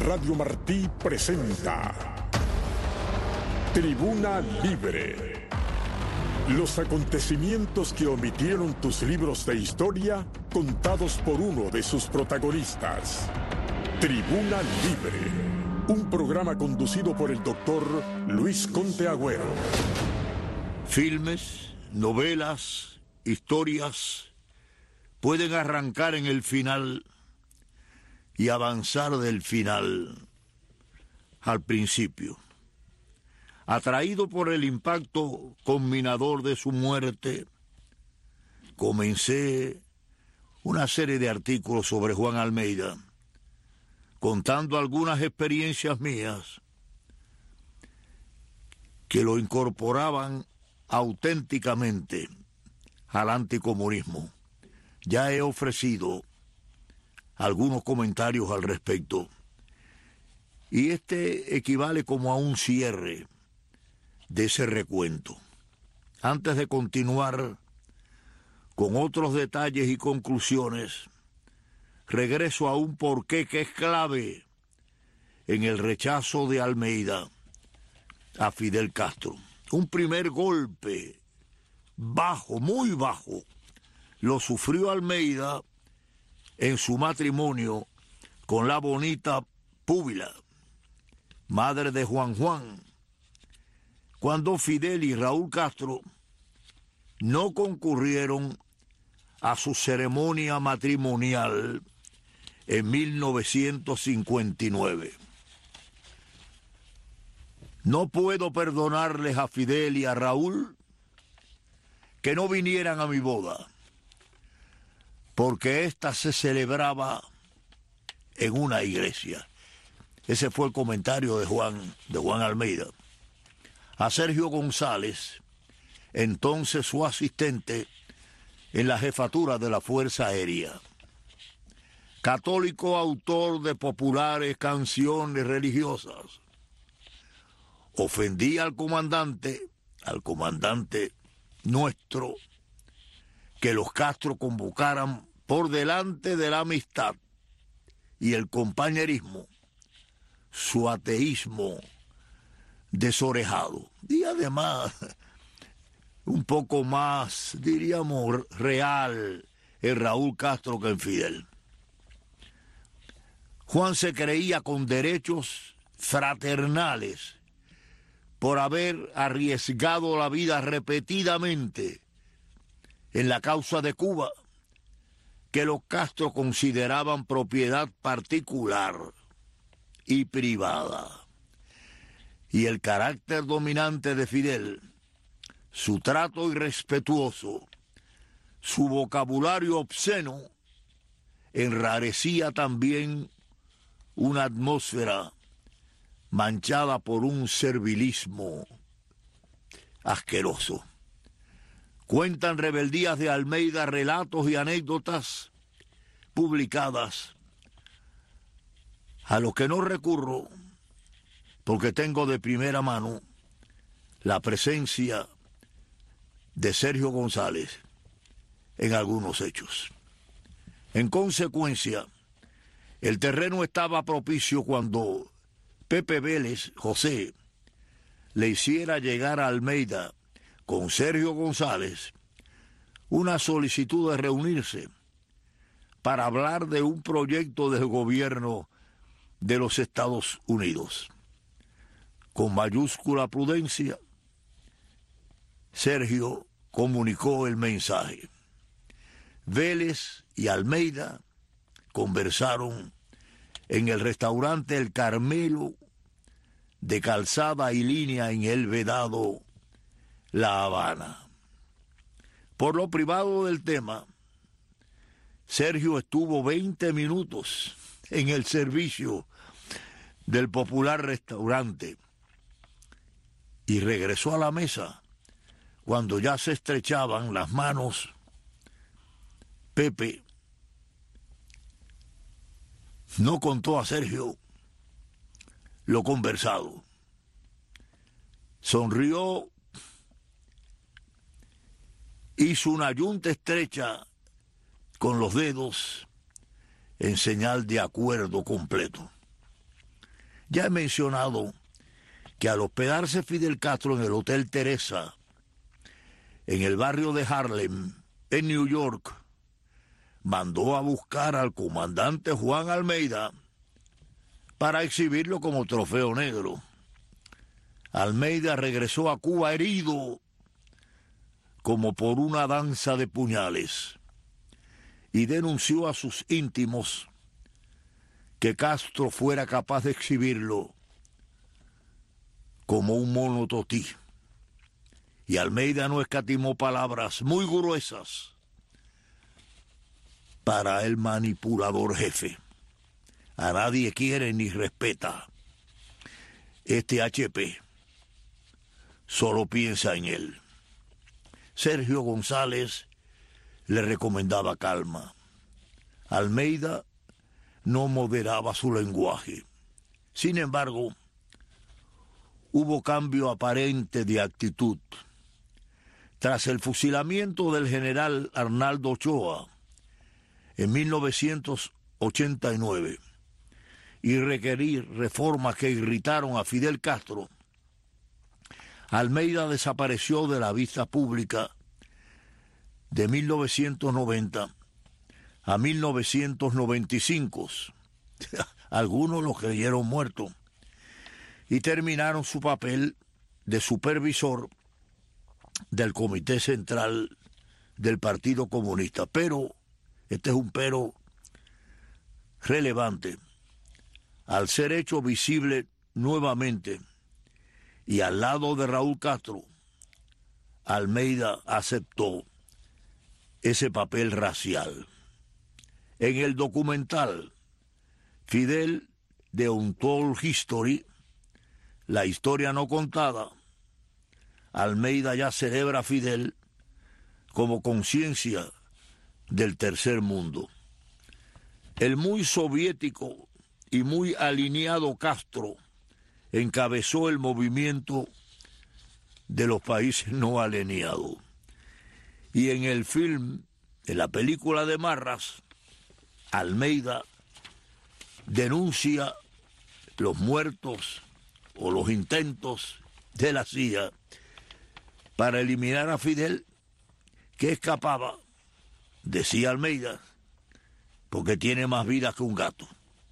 Radio Martí presenta Tribuna Libre. Los acontecimientos que omitieron tus libros de historia, contados por uno de sus protagonistas. Tribuna Libre, un programa conducido por el doctor Luis Conte Agüero. Filmes, novelas, historias pueden arrancar en el final y avanzar del final al principio. Atraído por el impacto conminador de su muerte, comencé una serie de artículos sobre Juan Almeida, contando algunas experiencias mías que lo incorporaban auténticamente al anticomunismo. Ya he ofrecido algunos comentarios al respecto, y este equivale como a un cierre de ese recuento. Antes de continuar con otros detalles y conclusiones, regreso a un porqué que es clave en el rechazo de Almeida a Fidel Castro. Un primer golpe bajo, muy bajo, lo sufrió Almeida en su matrimonio con la bonita Púbila, madre de Juan Juan, cuando Fidel y Raúl Castro no concurrieron a su ceremonia matrimonial en 1959. No puedo perdonarles a Fidel y a Raúl que no vinieran a mi boda, porque ésta se celebraba en una iglesia. Ese fue el comentario de Juan Almeida. A Sergio González, entonces su asistente en la jefatura de la Fuerza Aérea, católico, autor de populares canciones religiosas, ofendía al comandante nuestro, que los Castro convocaran por delante de la amistad y el compañerismo, su ateísmo desorejado. Y además, un poco más, diríamos, real en Raúl Castro que en Fidel. Juan se creía con derechos fraternales por haber arriesgado la vida repetidamente en la causa de Cuba, que los Castro consideraban propiedad particular y privada. Y el carácter dominante de Fidel, su trato irrespetuoso, su vocabulario obsceno, enrarecía también una atmósfera manchada por un servilismo asqueroso. Cuentan Rebeldías de Almeida relatos y anécdotas publicadas a los que no recurro porque tengo de primera mano la presencia de Sergio González en algunos hechos. En consecuencia, el terreno estaba propicio cuando Pepe Vélez José le hiciera llegar a Almeida con Sergio González una solicitud de reunirse para hablar de un proyecto del gobierno de los Estados Unidos. Con mayúscula prudencia, Sergio comunicó el mensaje. Vélez y Almeida conversaron en el restaurante El Carmelo de Calzada y Línea en El Vedado, La Habana. Por lo privado del tema, Sergio estuvo 20 minutos en el servicio del popular restaurante y regresó a la mesa cuando ya se estrechaban las manos. Pepe no contó a Sergio lo conversado. Sonrió, hizo una yunta estrecha con los dedos en señal de acuerdo completo. Ya he mencionado que al hospedarse Fidel Castro en el Hotel Teresa, en el barrio de Harlem, en New York, mandó a buscar al comandante Juan Almeida para exhibirlo como trofeo negro. Almeida regresó a Cuba herido como por una danza de puñales y denunció a sus íntimos que Castro fuera capaz de exhibirlo como un mono totí. Y Almeida no escatimó palabras muy gruesas para el manipulador jefe. A nadie quiere ni respeta. Este HP solo piensa en él. Sergio González le recomendaba calma. Almeida no moderaba su lenguaje. Sin embargo, hubo cambio aparente de actitud. Tras el fusilamiento del general Arnaldo Ochoa en 1989 y requerir reformas que irritaron a Fidel Castro, Almeida desapareció de la vista pública de 1990 a 1995. Algunos lo creyeron muerto y terminaron su papel de supervisor del Comité Central del Partido Comunista. Pero, este es un pero relevante, al ser hecho visible nuevamente y al lado de Raúl Castro, Almeida aceptó ese papel racial. En el documental Fidel The Untold History, la historia no contada, Almeida ya celebra a Fidel como conciencia del tercer mundo. El muy soviético y muy alineado Castro encabezó el movimiento de los países no alineados. Y en el film, en la película de Marras, Almeida denuncia los muertos o los intentos de la CIA para eliminar a Fidel, que escapaba, decía Almeida, porque tiene más vidas que un gato.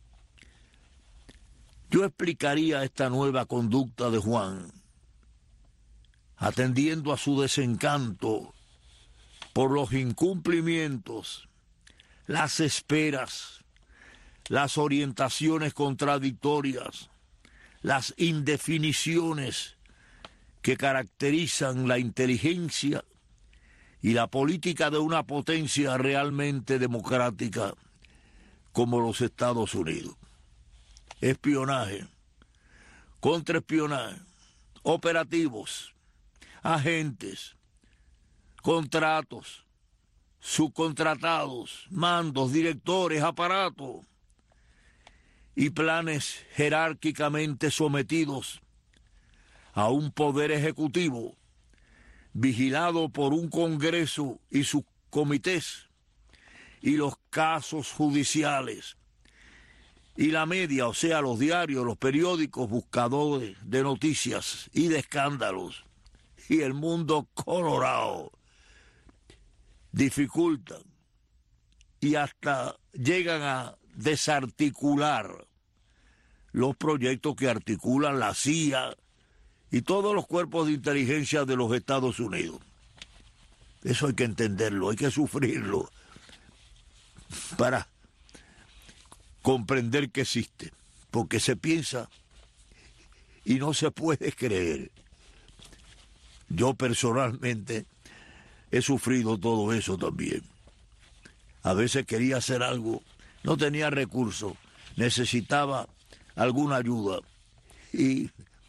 Yo explicaría esta nueva conducta de Juan, atendiendo a su desencanto por los incumplimientos, las esperas, las orientaciones contradictorias, las indefiniciones que caracterizan la inteligencia y la política de una potencia realmente democrática como los Estados Unidos. Espionaje, contraespionaje, operativos, agentes, contratos, subcontratados, mandos, directores, aparatos y planes jerárquicamente sometidos a un poder ejecutivo vigilado por un Congreso y sus comités, y los casos judiciales y la media, o sea, los diarios, los periódicos buscadores de noticias y de escándalos, y el mundo colorado dificultan y hasta llegan a desarticular los proyectos que articulan la CIA y todos los cuerpos de inteligencia de los Estados Unidos. Eso hay que entenderlo, hay que sufrirlo para comprender que existe, porque se piensa y no se puede creer. Yo personalmente he sufrido todo eso también. A veces quería hacer algo, no tenía recursos, necesitaba alguna ayuda y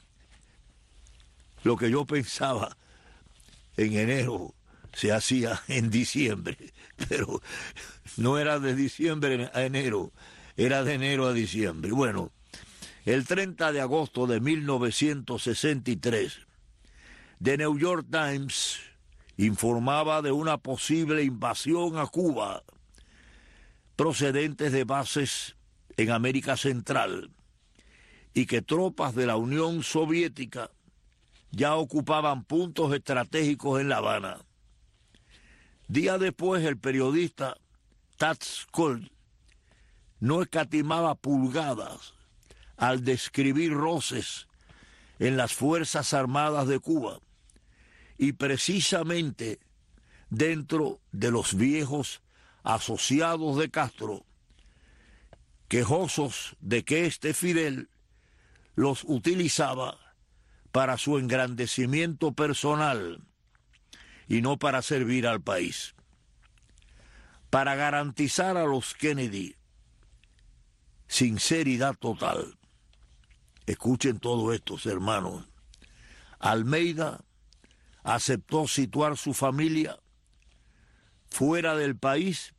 lo que yo pensaba en enero se hacía en diciembre, pero no era de diciembre a enero, era de enero a diciembre. Bueno, el 30 de agosto de 1963, The New York Times informaba de una posible invasión a Cuba procedentes de bases en América Central y que tropas de la Unión Soviética ya ocupaban puntos estratégicos en La Habana. Días después, el periodista Tats Kohl no escatimaba pulgadas al describir roces en las Fuerzas Armadas de Cuba y precisamente dentro de los viejos asociados de Castro, quejosos de que Fidel los utilizaba para su engrandecimiento personal y no para servir al país. Para garantizar a los Kennedy sinceridad total, escuchen todo esto, hermanos, Almeida aceptó situar su familia fuera del país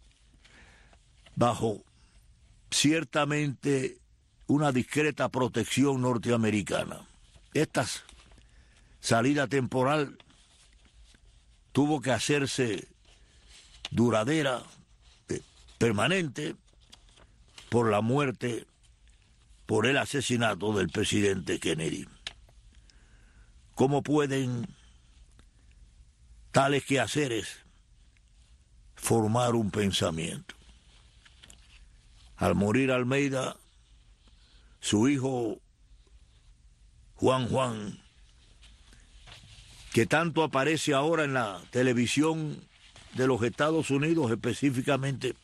bajo ciertamente una discreta protección norteamericana. Esta salida temporal tuvo que hacerse duradera, permanente, por la muerte, por el asesinato del presidente Kennedy. ¿Cómo pueden tales quehaceres formar un pensamiento? Al morir Almeida, su hijo Juan, que tanto aparece ahora en la televisión de los Estados Unidos, específicamente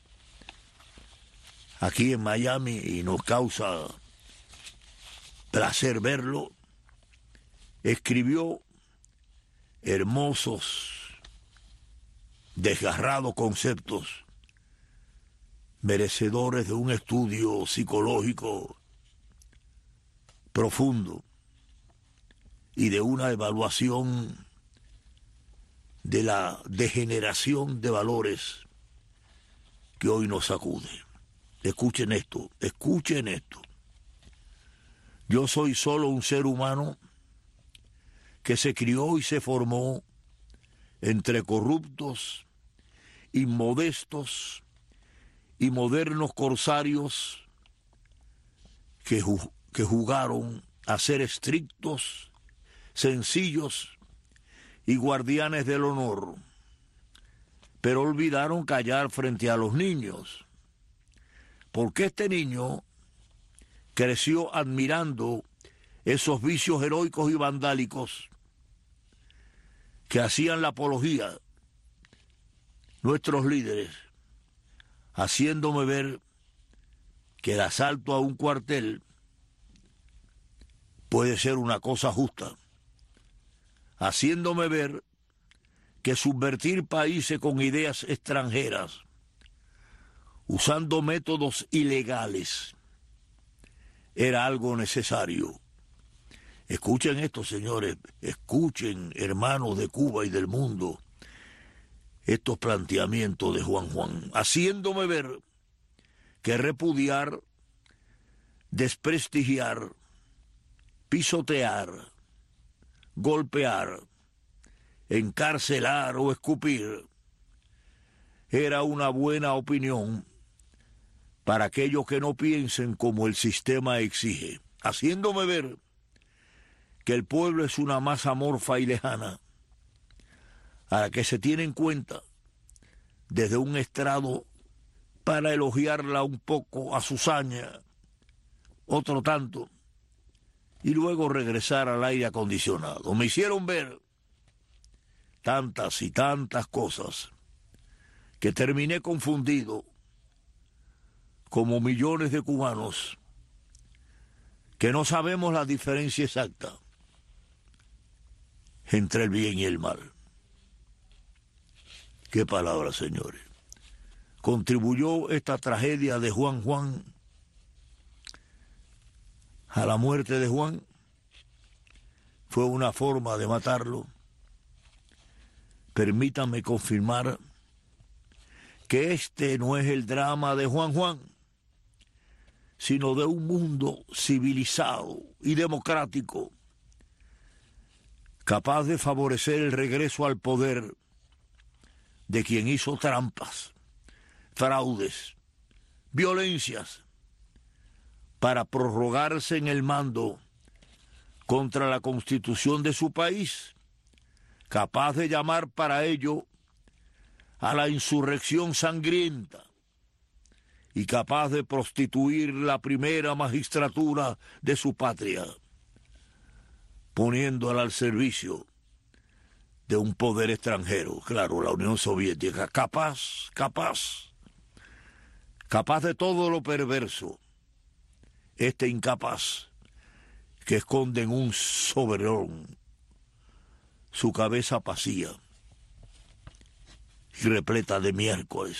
aquí en Miami, y nos causa placer verlo, escribió hermosos, desgarrados conceptos merecedores de un estudio psicológico profundo y de una evaluación de la degeneración de valores que hoy nos sacude. Escuchen esto, escuchen esto. Yo soy solo un ser humano que se crió y se formó entre corruptos, inmodestos y modernos corsarios que jugaron a ser estrictos, sencillos y guardianes del honor, pero olvidaron callar frente a los niños, porque este niño creció admirando esos vicios heroicos y vandálicos que hacían la apología nuestros líderes, haciéndome ver que el asalto a un cuartel puede ser una cosa justa, haciéndome ver que subvertir países con ideas extranjeras, usando métodos ilegales, era algo necesario. Escuchen esto, señores, escuchen, hermanos de Cuba y del mundo, estos planteamientos de Juan, haciéndome ver que repudiar, desprestigiar, pisotear, golpear, encarcelar o escupir era una buena opinión para aquellos que no piensen como el sistema exige, haciéndome ver que el pueblo es una masa amorfa y lejana, a la que se tiene en cuenta desde un estrado para elogiarla un poco a su saña, otro tanto, y luego regresar al aire acondicionado. Me hicieron ver tantas y tantas cosas que terminé confundido, como millones de cubanos que no sabemos la diferencia exacta entre el bien y el mal. Qué palabras, señores. ¿Contribuyó esta tragedia de Juan a la muerte de Juan? ¿Fue una forma de matarlo? Permítanme confirmar que este no es el drama de Juan, sino de un mundo civilizado y democrático, capaz de favorecer el regreso al poder de quien hizo trampas, fraudes, violencias, para prorrogarse en el mando contra la constitución de su país, capaz de llamar para ello a la insurrección sangrienta y capaz de prostituir la primera magistratura de su patria, poniéndola al servicio de un poder extranjero, claro, la Unión Soviética, capaz de todo lo perverso, incapaz que esconde en un soberón su cabeza vacía y repleta de miércoles.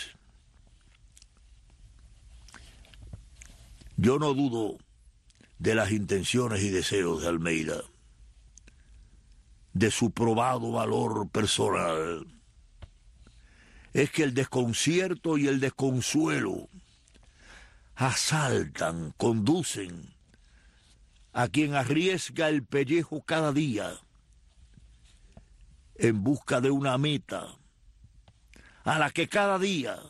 Yo no dudo de las intenciones y deseos de Almeida, de su probado valor personal. Es que el desconcierto y el desconsuelo asaltan, conducen a quien arriesga el pellejo cada día en busca de una meta a la que cada día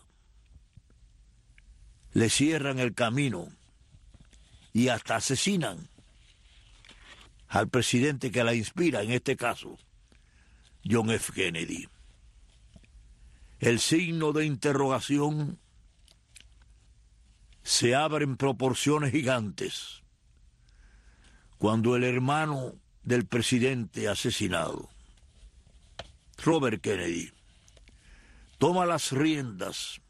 le cierran el camino y hasta asesinan al presidente que la inspira, en este caso, John F. Kennedy. El signo de interrogación se abre en proporciones gigantes cuando el hermano del presidente asesinado, Robert Kennedy, toma las riendas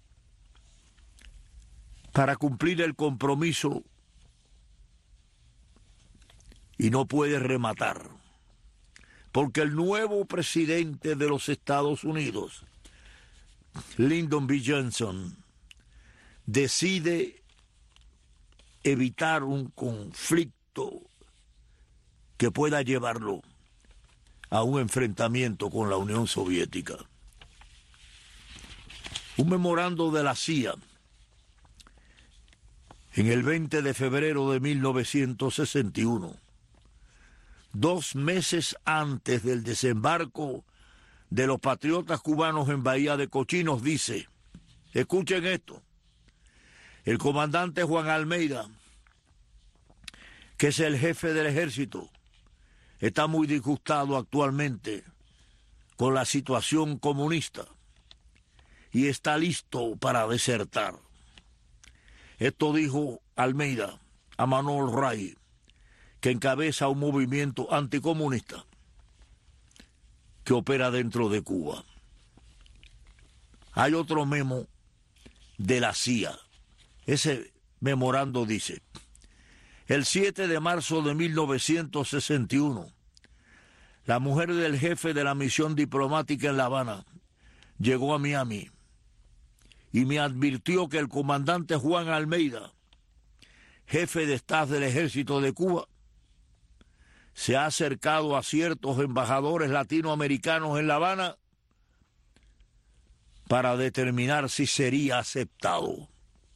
para cumplir el compromiso y no puede rematar, porque el nuevo presidente de los Estados Unidos, Lyndon B. Johnson, decide evitar un conflicto que pueda llevarlo a un enfrentamiento con la Unión Soviética. Un memorando de la CIA en el 20 de febrero de 1961, 2 meses antes del desembarco de los patriotas cubanos en Bahía de Cochinos, dice, escuchen esto, el comandante Juan Almeida, que es el jefe del ejército, está muy disgustado actualmente con la situación comunista y está listo para desertar. Esto dijo Almeida a Manuel Ray, que encabeza un movimiento anticomunista que opera dentro de Cuba. Hay otro memo de la CIA. Ese memorando dice: el 7 de marzo de 1961, la mujer del jefe de la misión diplomática en La Habana llegó a Miami y me advirtió que el comandante Juan Almeida, jefe de Estado del Ejército de Cuba, se ha acercado a ciertos embajadores latinoamericanos en La Habana para determinar si sería aceptado.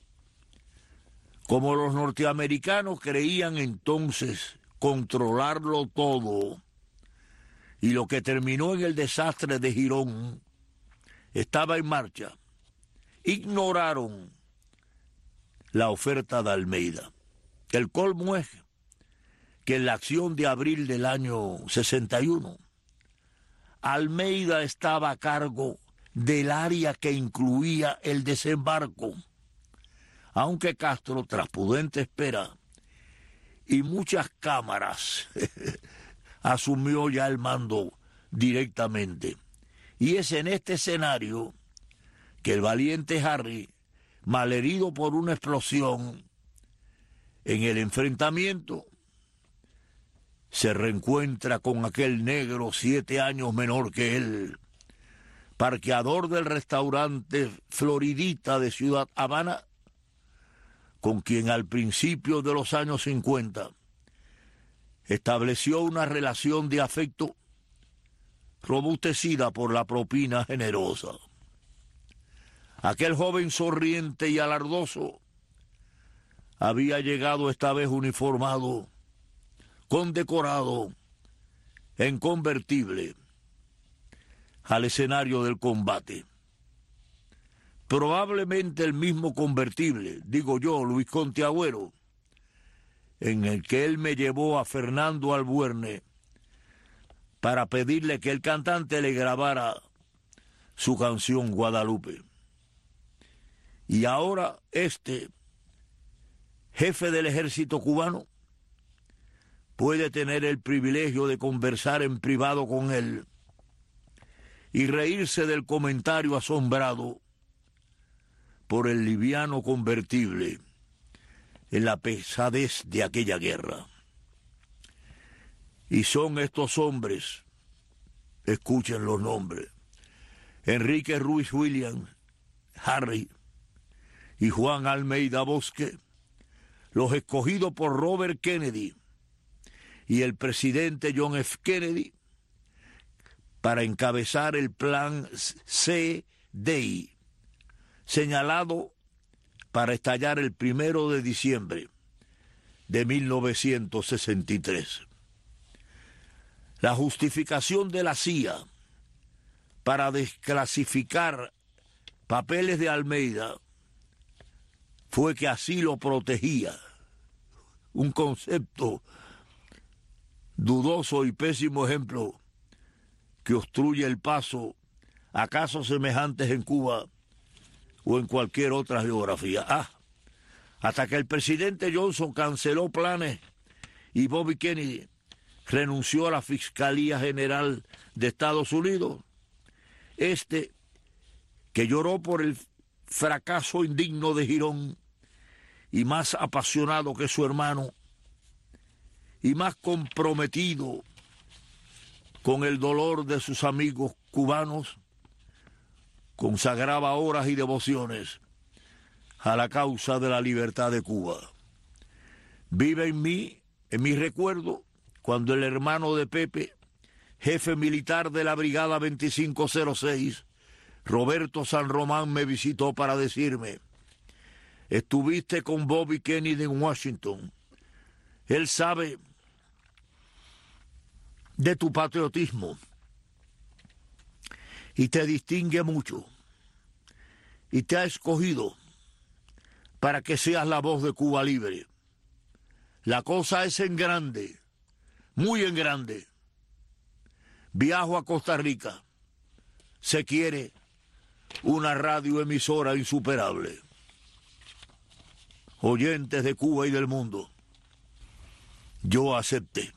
Como los norteamericanos creían entonces controlarlo todo, y lo que terminó en el desastre de Girón estaba en marcha, ignoraron la oferta de Almeida. El colmo es que en la acción de abril del año 61, Almeida estaba a cargo del área que incluía el desembarco, aunque Castro, tras prudente espera y muchas cámaras, asumió ya el mando directamente. Y es en este escenario que el valiente Harry, malherido por una explosión en el enfrentamiento, se reencuentra con aquel negro 7 años menor que él, parqueador del restaurante Floridita de Ciudad Habana, con quien al principio de los años 50 estableció una relación de afecto robustecida por la propina generosa. Aquel joven sonriente y alardoso había llegado esta vez uniformado, condecorado, en convertible, al escenario del combate. Probablemente el mismo convertible, digo yo, Luis Conte Agüero, en el que él me llevó a Fernando Albuerne para pedirle que el cantante le grabara su canción Guadalupe. Y ahora jefe del ejército cubano, puede tener el privilegio de conversar en privado con él y reírse del comentario asombrado por el liviano convertible en la pesadez de aquella guerra. Y son estos hombres, escuchen los nombres: Enrique Ruiz Williams, Harry, y Juan Almeida Bosque, los escogidos por Robert Kennedy y el presidente John F. Kennedy para encabezar el plan C-Day, señalado para estallar el 1 de diciembre de 1963. La justificación de la CIA para desclasificar papeles de Almeida fue que así lo protegía, un concepto dudoso y pésimo ejemplo que obstruye el paso a casos semejantes en Cuba o en cualquier otra geografía. Hasta que el presidente Johnson canceló planes y Bobby Kennedy renunció a la Fiscalía General de Estados Unidos, que lloró por el fracaso indigno de Girón y más apasionado que su hermano y más comprometido con el dolor de sus amigos cubanos, consagraba horas y devociones a la causa de la libertad de Cuba. Vive en mí, en mi recuerdo, cuando el hermano de Pepe, jefe militar de la Brigada 2506, Roberto San Román, me visitó para decirme: estuviste con Bobby Kennedy en Washington. Él sabe de tu patriotismo y te distingue mucho y te ha escogido para que seas la voz de Cuba libre. La cosa es en grande, muy en grande. Viajo a Costa Rica. Se quiere una radioemisora insuperable. Oyentes de Cuba y del mundo, yo acepté.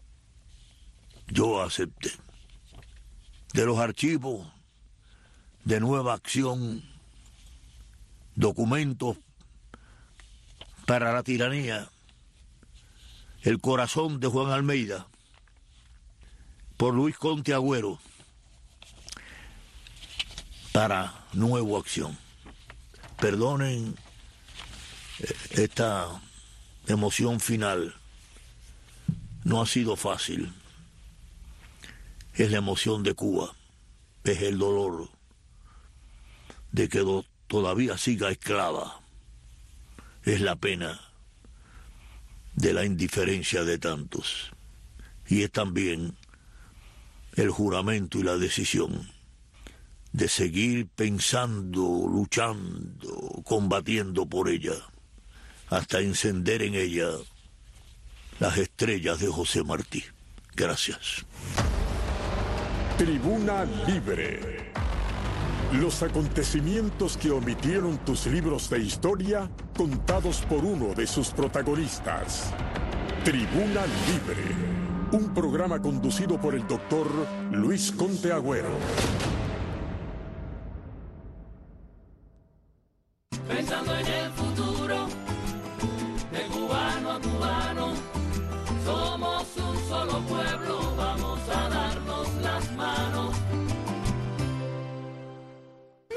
De los archivos de Nueva Acción, documentos para la tiranía, El corazón de Juan Almeida, por Luis Conte Agüero, para Nueva Acción. Perdonen esta emoción final, no ha sido fácil. Es la emoción de Cuba, es el dolor de que todavía siga esclava, es la pena de la indiferencia de tantos, y es también el juramento y la decisión de seguir pensando, luchando, combatiendo por ella, hasta encender en ella las estrellas de José Martí. Gracias. Tribuna Libre. Los acontecimientos que omitieron tus libros de historia, contados por uno de sus protagonistas. Tribuna Libre. Un programa conducido por el doctor Luis Conte Agüero. Pensando en el futuro.